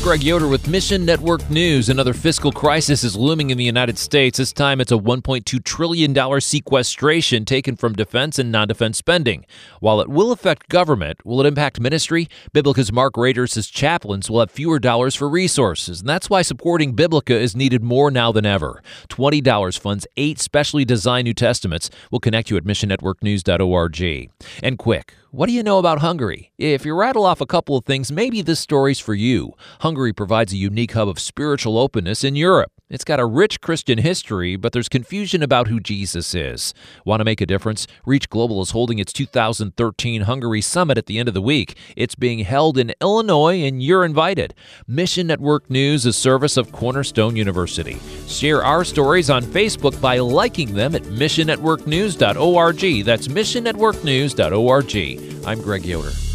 Greg Yoder with Mission Network News. Another fiscal crisis is looming in the United States. This time it's a $1.2 trillion sequestration taken from defense and non-defense spending. While it will affect government, will it impact ministry? Biblica's Mark Rader says chaplains will have fewer dollars for resources, and that's why supporting Biblica is needed more now than ever. $20 funds 8 specially designed New Testaments. We'll connect you at missionnetworknews.org. And quick, what do you know about Hungary? If you rattle off a couple of things, maybe this story's for you. Hungary provides a unique hub of spiritual openness in Europe. It's got a rich Christian history, but there's confusion about who Jesus is. Want to make a difference? Reach Global is holding its 2013 Hungary Summit at the end of the week. It's being held in Illinois, and you're invited. Mission Network News is a service of Cornerstone University. Share our stories on Facebook by liking them at missionnetworknews.org. That's missionnetworknews.org. I'm Greg Yoder.